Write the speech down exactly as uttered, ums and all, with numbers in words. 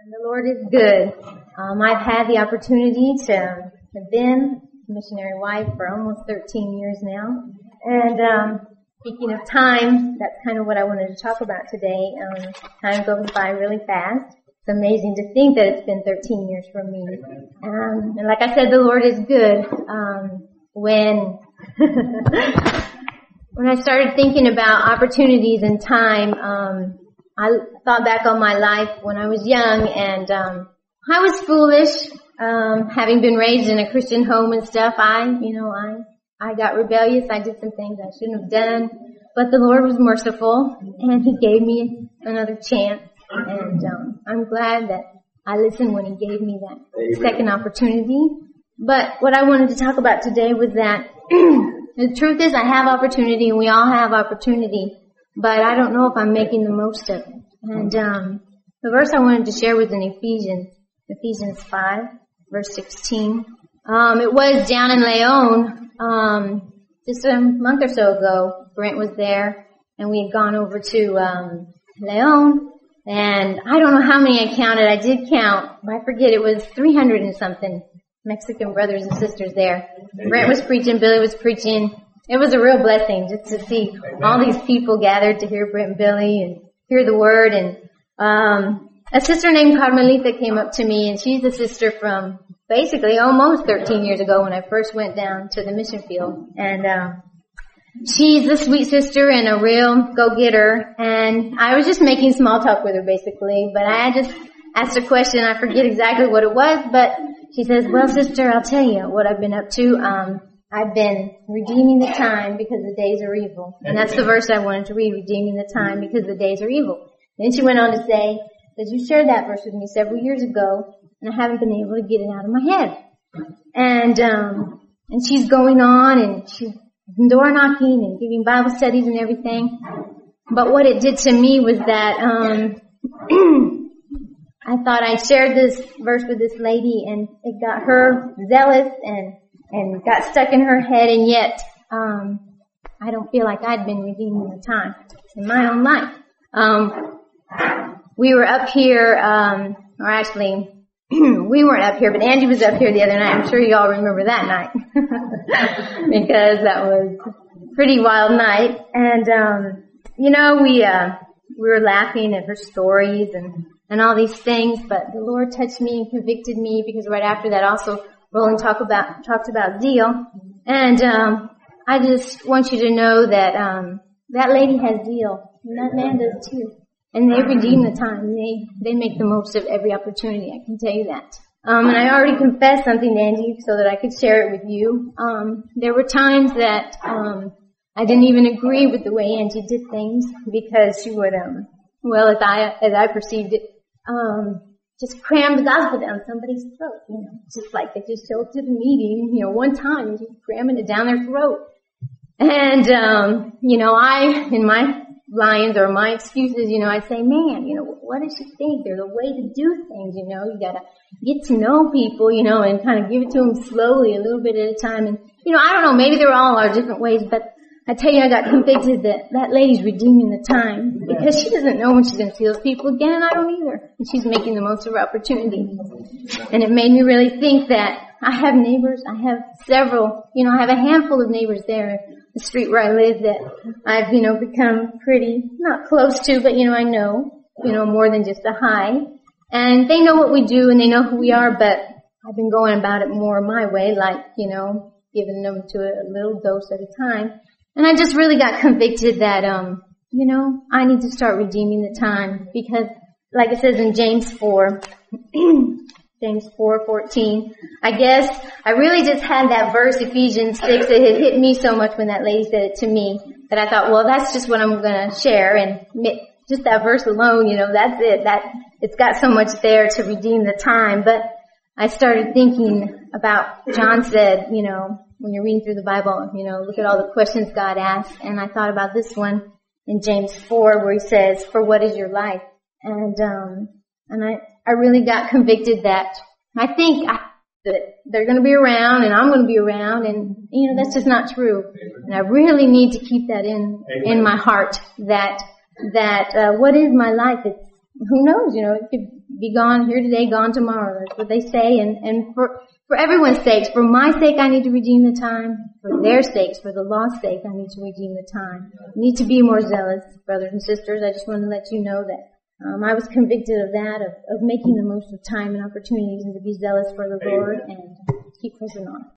The Lord is good. Um, I've had the opportunity to have been a missionary wife for almost thirteen years now. And um, speaking of time, that's kind of what I wanted to talk about today. Um, time goes by really fast. It's amazing to think that it's been thirteen years for me. Um, and like I said, the Lord is good. Um, when when I started thinking about opportunities and time, um, I thought back on my life when I was young, and um, I was foolish. Um, having been raised in a Christian home and stuff, I, you know, I I got rebellious. I did some things I shouldn't have done, but the Lord was merciful, and He gave me another chance. And um, I'm glad that I listened when He gave me that Amen. Second opportunity. But what I wanted to talk about today was that the truth is I have opportunity, and we all have opportunity, but I don't know if I'm making the most of it. And um, the verse I wanted to share was in Ephesians, Ephesians five, verse sixteen. Um, it was down in Leon um, just a month or so ago. Brent was there, and we had gone over to um, Leon. And I don't know how many I counted. I did count. I forget. It was three hundred and something Mexican brothers and sisters there. Brent was preaching. Billy was preaching. It was a real blessing just to see all these people gathered to hear Brent and Billy and hear the word. And um a sister named Carmelita came up to me, and she's a sister from basically almost thirteen years ago when I first went down to the mission field. And um she's a sweet sister and a real go-getter, and I was just making small talk with her basically, but I just asked a question. I forget exactly what it was, but she says, well, sister, I'll tell you what I've been up to. Um, I've been redeeming the time because the days are evil. And that's the verse I wanted to read, redeeming the time because the days are evil. Then she went on to say that you shared that verse with me several years ago, and I haven't been able to get it out of my head. And, um, and she's going on, and she's door knocking and giving Bible studies and everything. But what it did to me was that, um, I thought I shared this verse with this lady, and it got her zealous and, and got stuck in her head, and yet, um, I don't feel like I'd been redeeming the time in my own life. Um, we were up here, um, or actually, we weren't up here, but Angie was up here the other night. I'm sure you all remember that night. Because that was a pretty wild night. And, um, you know, we, uh, we were laughing at her stories and, and all these things, but the Lord touched me and convicted me, because right after that also Roland talked about, talked about zeal. And, um, I just want you to know that, um, that lady has zeal, and that man does too. And they redeem the time. They, they make the most of every opportunity. I can tell you that. Um, and I already confessed something to Angie so that I could share it with you. Um, there were times that, um, I didn't even agree with the way Angie did things, because she would, um, well, as I, as I perceived it, um, just cram the gospel down somebody's throat, you know, just like they just showed up to the meeting, you know, one time, just cramming it down their throat. And, um, you know, I, in my lines or my excuses, you know, I say, man, you know, what does she think? There's a way to do things, you know, you gotta get to know people, you know, and kind of give it to them slowly, a little bit at a time. And, you know, I don't know, maybe there all are different ways, but I tell you, I got convicted that that lady's redeeming the time, because she doesn't know when she's going to see those people again, and I don't either. And she's making the most of her opportunity. And it made me really think that I have neighbors, I have several, you know, I have a handful of neighbors there, the street where I live, that I've, you know, become pretty, not close to, but, you know, I know, you know, more than just a hi. And they know what we do, and they know who we are, but I've been going about it more my way, like, you know, giving them to a little dose at a time. And I just really got convicted that, um, you know, I need to start redeeming the time, because, like it says in James four, James four fourteen. I guess I really just had that verse, Ephesians six. It had hit me so much when that lady said it to me that I thought, well, that's just what I'm going to share. And just that verse alone, you know, that's it. That it's got so much there to redeem the time. But I started thinking about, John said, you know, when you're reading through the Bible, you know, look at all the questions God asks. And I thought about this one in James four, where he says, for what is your life? And, um, and I, I really got convicted that I think I, that they're going to be around and I'm going to be around, and, you know, that's just not true. And I really need to keep that in, Amen. In my heart, that, that, uh, what is my life? It's, who knows, you know, it could be gone here today, gone tomorrow. That's what they say. And, and for, for everyone's sakes, for my sake, I need to redeem the time. For their sakes, for the lost sake, I need to redeem the time. I need to be more zealous, brothers and sisters. I just want to let you know that um, I was convicted of that, of, of making the most of time and opportunities and to be zealous for the Lord and keep pressing on.